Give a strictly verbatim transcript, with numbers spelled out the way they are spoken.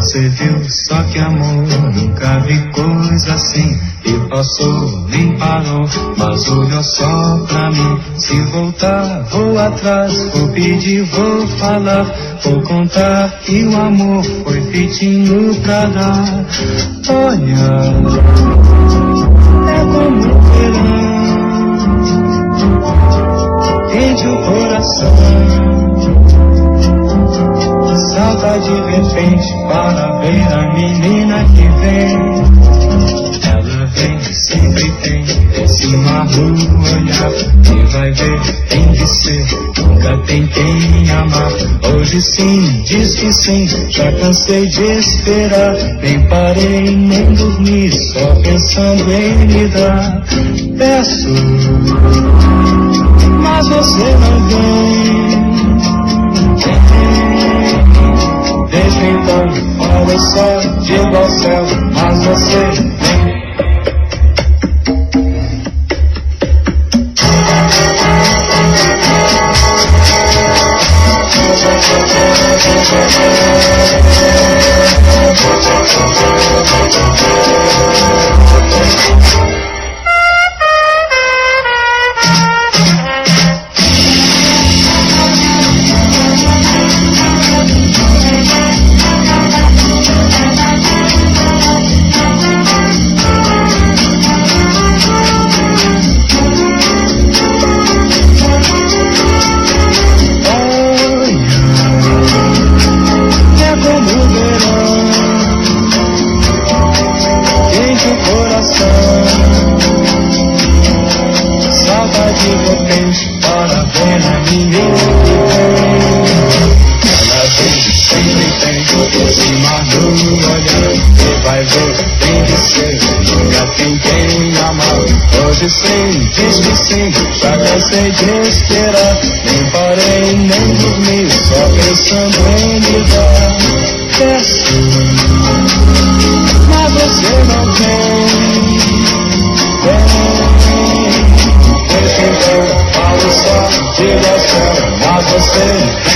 Você viu só que amor, nunca vi coisa assim. E passou, nem parou, mas olhou só pra mim. Se voltar, vou atrás, vou pedir, vou falar, vou contar que o amor foi feitinho pra dar. Olha, é como o verão, quente o coração. Salta de repente para ver a menina que vem. Ela vem, sempre tem esse maluco olhar. E vai ver, tem que ser, nunca tem quem amar. Hoje sim, diz que sim, já cansei de esperar. Nem parei, nem dormi, só pensando em me dar. Peço, mas você não vem. Deixa então, olha só, digo ao céu, mas você vem. Sim, diz que sim, já cansei de esperar. Nem parei, nem dormi, só pensando em me dar. Peço, mas você não vem. Vem, deixa então, falo só, diga ao céu, mas você vem.